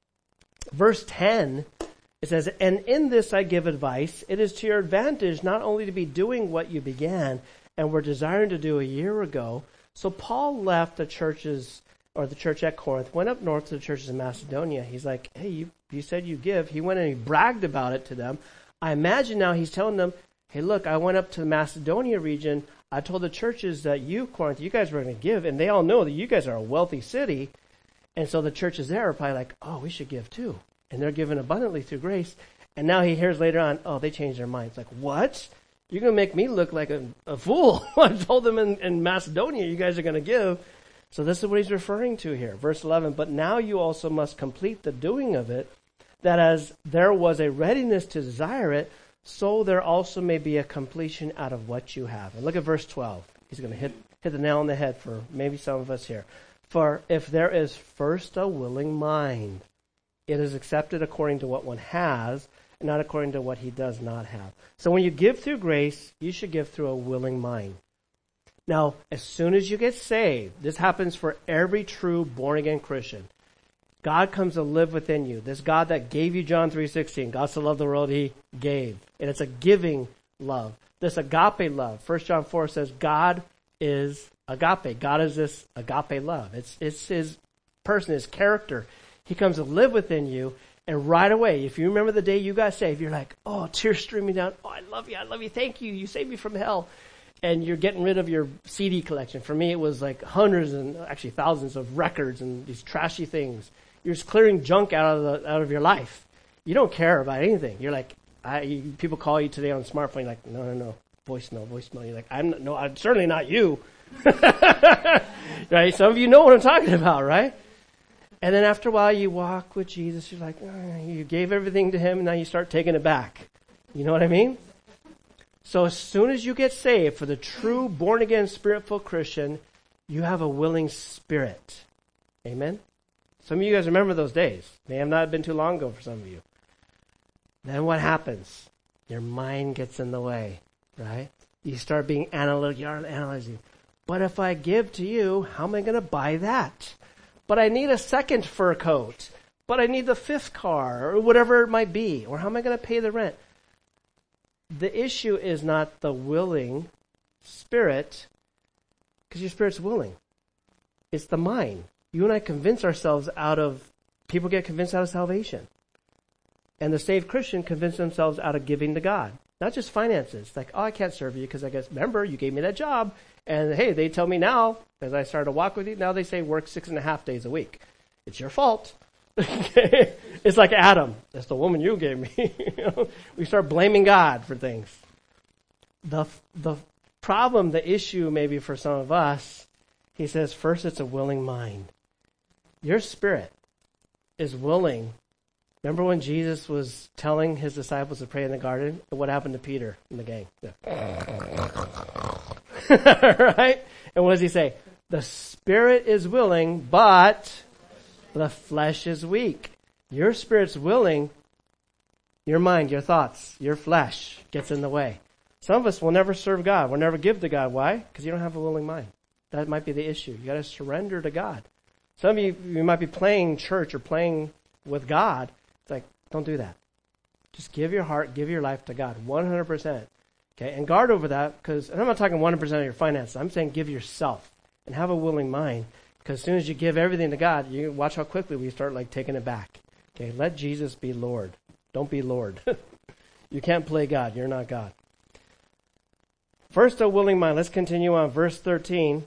Verse ten, it says, and in this I give advice. It is to your advantage not only to be doing what you began and were desiring to do a year ago. So Paul left the churches, or the church at Corinth, went up north to the churches in Macedonia. He's like, hey, you, you said you give. He went and he bragged about it to them. I imagine now he's telling them, hey, look, I went up to the Macedonia region. I told the churches that you, Corinth, you guys were going to give. And they all know that you guys are a wealthy city. And so the churches there are probably like, oh, we should give too. And they're giving abundantly through grace. And now he hears later on, oh, they changed their minds. Like, what? You're going to make me look like a, a fool. I told them in, in Macedonia you guys are going to give. So this is what he's referring to here. Verse eleven, but now you also must complete the doing of it, that as there was a readiness to desire it, so there also may be a completion out of what you have. And look at verse twelve. He's going to hit, hit the nail on the head for maybe some of us here. For if there is first a willing mind, it is accepted according to what one has, and not according to what he does not have. So when you give through grace, you should give through a willing mind. Now, as soon as you get saved, this happens for every true born-again Christian. God comes to live within you. This God that gave you John three sixteen, God so loved the world he gave. And it's a giving love. This agape love. First John four says God is agape. God is this agape love. It's, it's his person, his character. He comes to live within you. And right away, if you remember the day you got saved, you're like, oh, tears streaming down. Oh, I love you. I love you. Thank you. You saved me from hell. And you're getting rid of your C D collection. For me, it was like hundreds and actually thousands of records and these trashy things. You're just clearing junk out of the, out of your life. You don't care about anything. You're like, I, you, people call you today on smartphone. You're like, no, no, no, voicemail, voicemail. You're like, I'm not, no, I'm certainly not you. Right? Some of you know what I'm talking about, right? And then after a while, you walk with Jesus. You're like, oh, you gave everything to him, and now you start taking it back. You know what I mean? So as soon as you get saved, for the true born-again, spirit-filled Christian, you have a willing spirit. Amen? Some of you guys remember those days. May have not been too long ago for some of you. Then what happens? Your mind gets in the way, right? You start being analytical. You're analyzing. But if I give to you, how am I going to buy that? But I need a second fur coat. But I need the fifth car, or whatever it might be. Or how am I going to pay the rent? The issue is not the willing spirit, because your spirit's willing. It's the mind. You and I convince ourselves out of, people get convinced out of salvation. And the saved Christian convince themselves out of giving to God. Not just finances. Like, oh, I can't serve you because I guess, remember, you gave me that job. And hey, they tell me now, as I started to walk with you, now they say work six and a half days a week. It's your fault. It's like Adam. That's the woman you gave me. You know? We start blaming God for things. The, the problem, the issue maybe for some of us, he says, first it's a willing mind. Your spirit is willing. Remember when Jesus was telling his disciples to pray in the garden? What happened to Peter and the gang? Yeah. Right? And what does he say? The spirit is willing, but the flesh is weak. Your spirit's willing. Your mind, your thoughts, your flesh gets in the way. Some of us will never serve God. We'll never give to God. Why? Because you don't have a willing mind. That might be the issue. You got to surrender to God. Some of you, you might be playing church or playing with God. It's like, don't do that. Just give your heart, give your life to God, one hundred percent. Okay, and guard over that, because, and I'm not talking one hundred percent of your finances. I'm saying give yourself and have a willing mind, because as soon as you give everything to God, you watch how quickly we start like taking it back. Okay, let Jesus be Lord. Don't be Lord. You can't play God. You're not God. First, a willing mind. Let's continue on. Verse thirteen.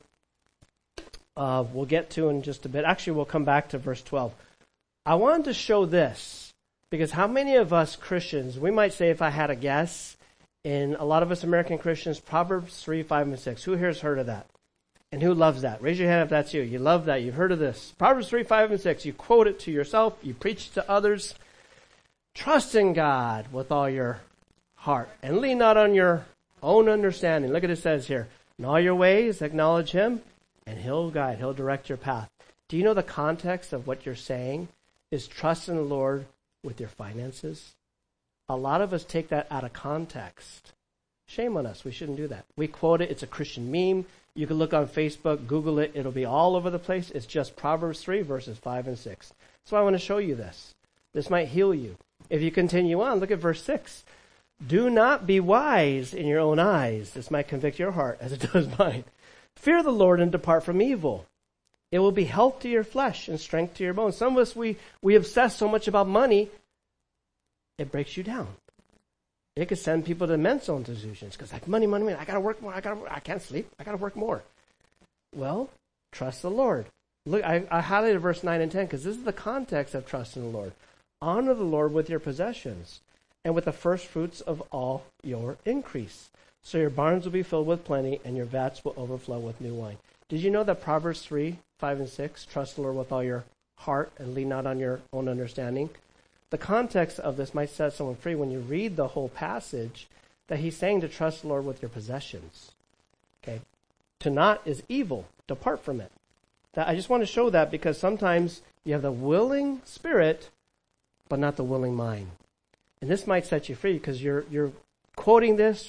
Uh, we'll get to in just a bit. Actually, we'll come back to verse twelve. I wanted to show this because how many of us Christians, we might say if I had a guess, in a lot of us American Christians, Proverbs three, five, and six. Who here has heard of that? And who loves that? Raise your hand if that's you. You love that. You've heard of this. Proverbs three, five, and six. You quote it to yourself. You preach it to others. Trust in God with all your heart and lean not on your own understanding. Look at it says here. In all your ways, acknowledge him, and he'll guide. He'll direct your path. Do you know the context of what you're saying is trust in the Lord with your finances? A lot of us take that out of context. Shame on us. We shouldn't do that. We quote it. It's a Christian meme. You can look on Facebook, Google it. It'll be all over the place. It's just Proverbs three, verses five and six. So I want to show you this. This might heal you. If you continue on, look at verse six. Do not be wise in your own eyes. This might convict your heart as it does mine. Fear the Lord and depart from evil. It will be health to your flesh and strength to your bones. Some of us, we, we obsess so much about money, it breaks you down. It could send people to mental institutions because like money, money, money. I got to work more. I got I can't sleep. I got to work more. Well, trust the Lord. Look, I, I highlighted verse nine and ten because this is the context of trust in the Lord. Honor the Lord with your possessions and with the first fruits of all your increase. So your barns will be filled with plenty and your vats will overflow with new wine. Did you know that Proverbs three, five, and six, trust the Lord with all your heart and lean not on your own understanding? The context of this might set someone free when you read the whole passage that he's saying to trust the Lord with your possessions. Okay? To not is evil. Depart from it. That, I just want to show that because sometimes you have the willing spirit, but not the willing mind. And this might set you free because you're you're quoting this,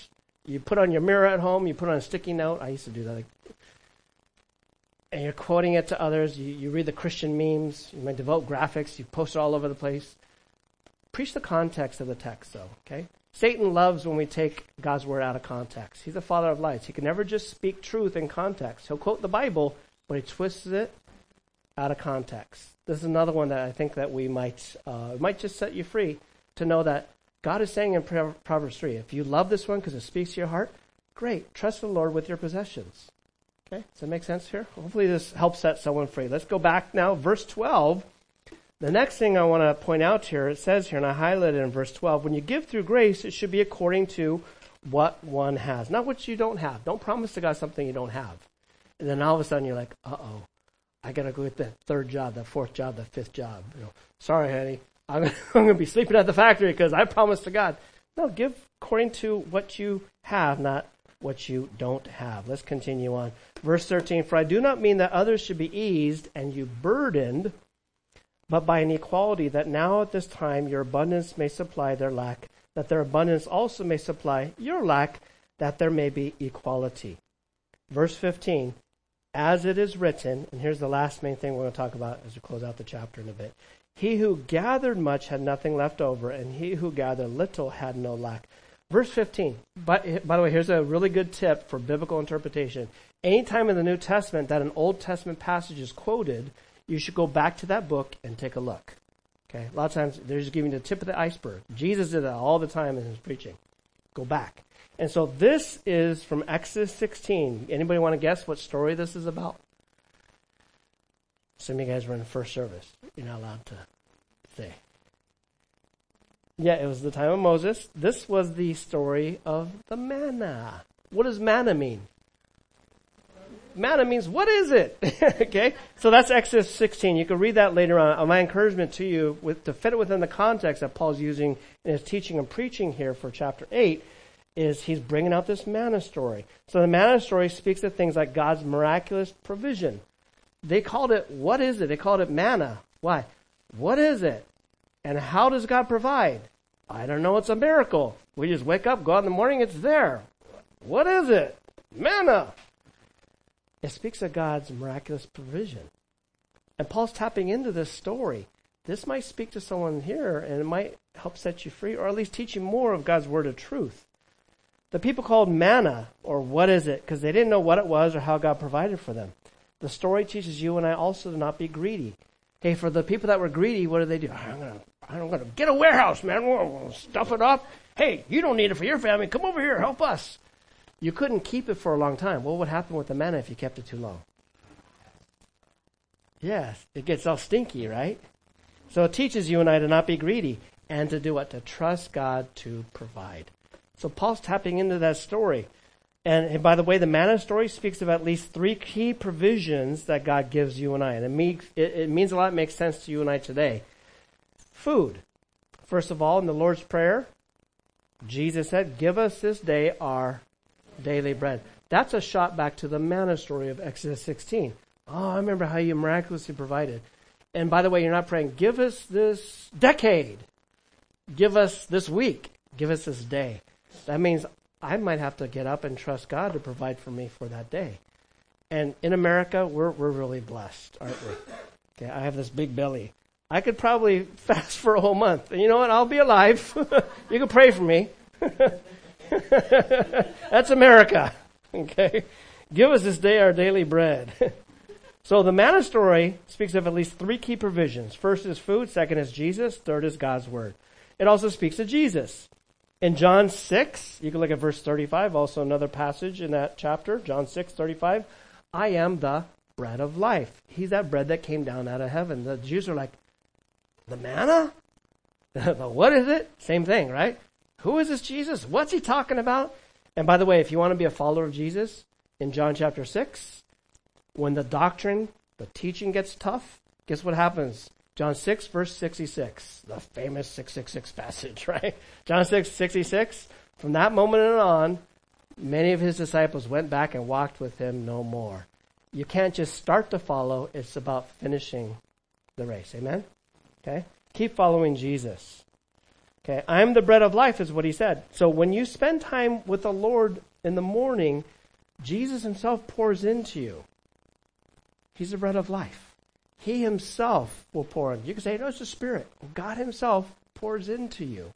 You put on your mirror at home, you put on a sticky note. I used to do that. And you're quoting it to others. You, you read the Christian memes. You might devote graphics. You post it all over the place. Preach the context of the text, though, okay? Satan loves when we take God's word out of context. He's the father of lies. He can never just speak truth in context. He'll quote the Bible, but he twists it out of context. This is another one that I think that we might, uh, might just set you free to know that God is saying in Proverbs three, if you love this one because it speaks to your heart, great. Trust the Lord with your possessions. Okay, does that make sense here? Hopefully this helps set someone free. Let's go back now, verse twelve. The next thing I want to point out here, it says here, and I highlighted in verse twelve, when you give through grace, it should be according to what one has, not what you don't have. Don't promise to God something you don't have. And then all of a sudden you're like, uh-oh, I got to go get that third job, that fourth job, that fifth job. You know, sorry, honey, I'm, I'm going to be sleeping at the factory because I promised to God. No, give according to what you have, not what you don't have. Let's continue on. Verse thirteen, for I do not mean that others should be eased and you burdened, but by an equality that now at this time your abundance may supply their lack, that their abundance also may supply your lack, that there may be equality. Verse fifteen, as it is written, and here's the last main thing we're going to talk about as we close out the chapter in a bit. He who gathered much had nothing left over, and he who gathered little had no lack. Verse fifteen, by, by the way, here's a really good tip for biblical interpretation. Anytime in the New Testament that an Old Testament passage is quoted, you should go back to that book and take a look. Okay, a lot of times they're just giving the tip of the iceberg. Jesus did that all the time in his preaching. Go back. And so this is from Exodus sixteen. Anybody want to guess what story this is about? Some of you guys were in the first service. You're not allowed to say. Yeah, it was the time of Moses. This was the story of the manna. What does manna mean? Manna means, what is it? Okay, so that's Exodus sixteen. You can read that later on. My encouragement to you, with to fit it within the context that Paul's using in his teaching and preaching here for chapter eight, is he's bringing out this manna story. So the manna story speaks of things like God's miraculous provision. They called it, what is it? They called it manna. Why? What is it? And how does God provide? I don't know. It's a miracle. We just wake up, go out in the morning, it's there. What is it? Manna. It speaks of God's miraculous provision. And Paul's tapping into this story. This might speak to someone here, and it might help set you free, or at least teach you more of God's word of truth. The people called manna, or what is it, because they didn't know what it was or how God provided for them. The story teaches you and I also to not be greedy. Hey, for the people that were greedy, what did they do? I'm going to I'm going to get a warehouse, man. We'll stuff it up. Hey, you don't need it for your family. Come over here. Help us. You couldn't keep it for a long time. What would happen with the manna if you kept it too long? Yes, it gets all stinky, right? So it teaches you and I to not be greedy and to do what? To trust God to provide. So Paul's tapping into that story. And, and by the way, the manna story speaks of at least three key provisions that God gives you and I. And it, means, it, it means a lot. It makes sense to you and I today. Food. First of all, in the Lord's Prayer, Jesus said, give us this day our daily bread. That's a shot back to the manna story of Exodus sixteen. Oh, I remember how you miraculously provided. And by the way, you're not praying, give us this decade. Give us this week. Give us this day. That means I might have to get up and trust God to provide for me for that day. And in America, we're we're really blessed, aren't we? Okay, I have this big belly. I could probably fast for a whole month. And you know what? I'll be alive. You can pray for me. That's America. Okay? Give us this day our daily bread. So the manna story speaks of at least three key provisions. First is food. Second is Jesus. Third is God's word. It also speaks of Jesus. In John six, you can look at verse thirty-five, also another passage in that chapter, John six, thirty-five. I am the bread of life. He's that bread that came down out of heaven. The Jews are like, the manna? What is it? Same thing, right? Who is this Jesus? What's he talking about? And by the way, if you want to be a follower of Jesus, in John chapter six, when the doctrine, the teaching gets tough, guess what happens? John six, verse sixty-six, the famous six six six passage, right? John six, sixty-six, from that moment on, many of his disciples went back and walked with him no more. You can't just start to follow, it's about finishing the race. Amen? Okay? Keep following Jesus. Okay, I am the bread of life is what he said. So when you spend time with the Lord in the morning, Jesus himself pours into you. He's the bread of life. He himself will pour in. You can say, no, it's the Spirit. Well, God himself pours into you.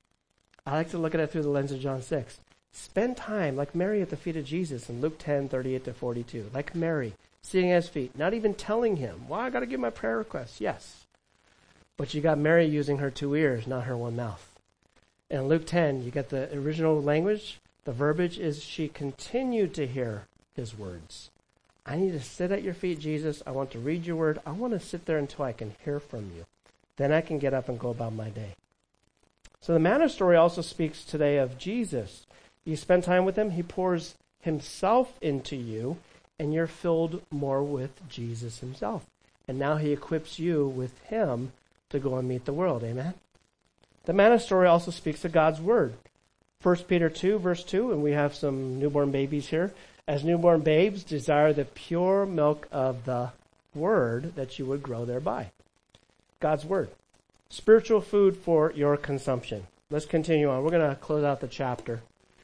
I like to look at it through the lens of John six. Spend time like Mary at the feet of Jesus in Luke ten, thirty-eight to forty-two. Like Mary, sitting at his feet, not even telling him, well, I got to give my prayer request. Yes. But you got Mary using her two ears, not her one mouth. And in Luke ten, you get the original language. The verbiage is she continued to hear his words. I need to sit at your feet, Jesus. I want to read your word. I want to sit there until I can hear from you. Then I can get up and go about my day. So the manna story also speaks today of Jesus. You spend time with him, he pours himself into you, and you're filled more with Jesus himself. And now he equips you with him to go and meet the world. Amen? The manna story also speaks of God's word. First Peter two, verse two, and we have some newborn babies here. As newborn babes, desire the pure milk of the word that you would grow thereby. God's word. Spiritual food for your consumption. Let's continue on. We're going to close out the chapter.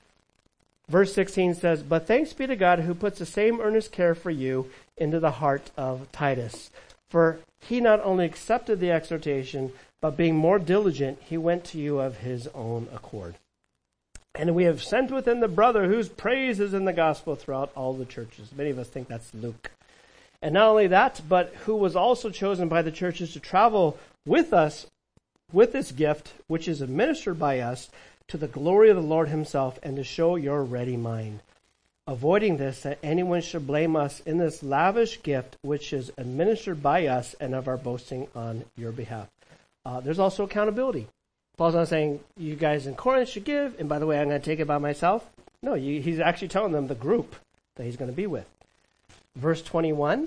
Verse sixteen says, but thanks be to God who puts the same earnest care for you into the heart of Titus. For he not only accepted the exhortation, but being more diligent, he went to you of his own accord. And we have sent with him the brother whose praise is in the gospel throughout all the churches. Many of us think that's Luke. And not only that, but who was also chosen by the churches to travel with us with this gift, which is administered by us, to the glory of the Lord himself, and to show your ready mind. Avoiding this, that anyone should blame us in this lavish gift, which is administered by us and of our boasting on your behalf. Uh, there's also accountability. Paul's not saying you guys in Corinth should give, and by the way, I'm going to take it by myself. No, you, he's actually telling them the group that he's going to be with. Verse twenty-one,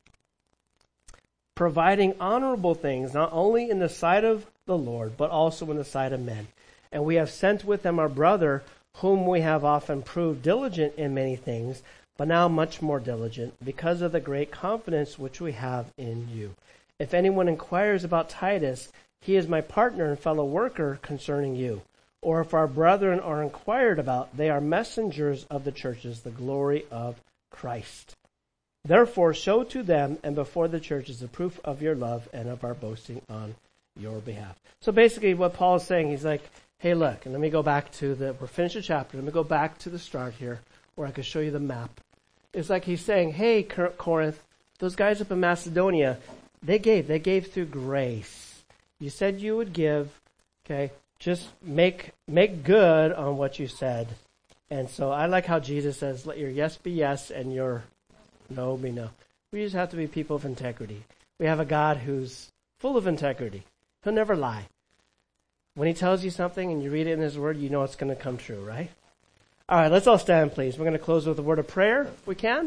providing honorable things, not only in the sight of the Lord, but also in the sight of men. And we have sent with them our brother, whom we have often proved diligent in many things, but now much more diligent, because of the great confidence which we have in you. If anyone inquires about Titus, he is my partner and fellow worker concerning you. Or if our brethren are inquired about, they are messengers of the churches, the glory of Christ. Therefore, show to them and before the churches the proof of your love and of our boasting on your behalf. So basically what Paul is saying, he's like, hey, look, and let me go back to the, we're finished the chapter. Let me go back to the start here where I can show you the map. It's like he's saying, hey, Corinth, those guys up in Macedonia, they gave, they gave through grace. You said you would give, okay? Just make, make good on what you said. And so I like how Jesus says, let your yes be yes and your no be no. We just have to be people of integrity. We have a God who's full of integrity. He'll never lie. When he tells you something and you read it in his word, you know it's going to come true, right? All right, let's all stand, please. We're going to close with a word of prayer, if we can.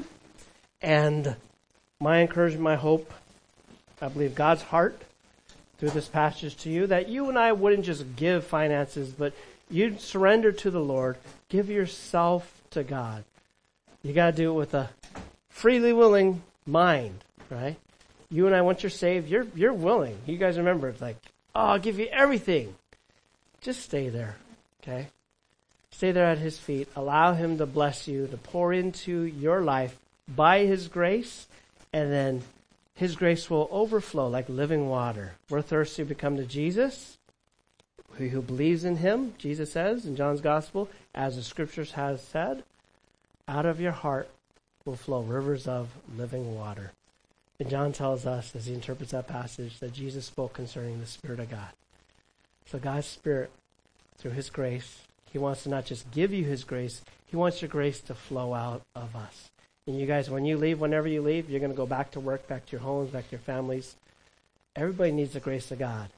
And my encouragement, my hope, I believe God's heart through this passage to you, that you and I wouldn't just give finances, but you'd surrender to the Lord. Give yourself to God. You got to do it with a freely willing mind, right? You and I, once you're saved, you're you're willing. You guys remember, it's like, oh, I'll give you everything. Just stay there, okay? Stay there at his feet. Allow him to bless you, to pour into your life by his grace, and then his grace will overflow like living water. We're thirsty to come to Jesus. He who believes in him, Jesus says in John's Gospel, as the scriptures has said, out of your heart will flow rivers of living water. And John tells us, as he interprets that passage, that Jesus spoke concerning the Spirit of God. So God's Spirit, through his grace, he wants to not just give you his grace, he wants your grace to flow out of us. And you guys, when you leave, whenever you leave, you're going to go back to work, back to your homes, back to your families. Everybody needs the grace of God.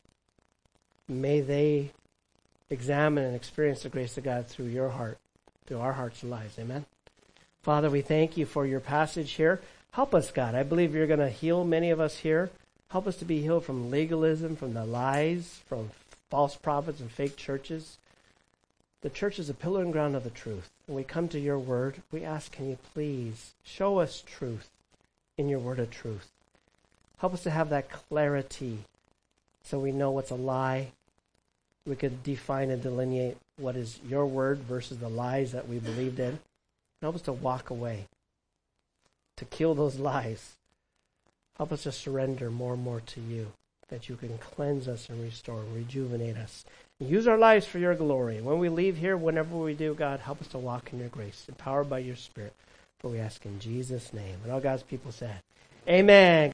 May they examine and experience the grace of God through your heart, through our hearts and lives. Amen. Father, we thank you for your passage here. Help us, God. I believe you're going to heal many of us here. Help us to be healed from legalism, from the lies, from false prophets and fake churches. The church is a pillar and ground of the truth. When we come to your word, we ask, can you please show us truth in your word of truth? Help us to have that clarity so we know what's a lie, we could define and delineate what is your word versus the lies that we believed in. Help us to walk away, to kill those lies. Help us to surrender more and more to you, that you can cleanse us and restore and rejuvenate us. Use our lives for your glory. When we leave here, whenever we do, God, help us to walk in your grace, empowered by your Spirit. For we ask in Jesus' name. And all God's people said, amen.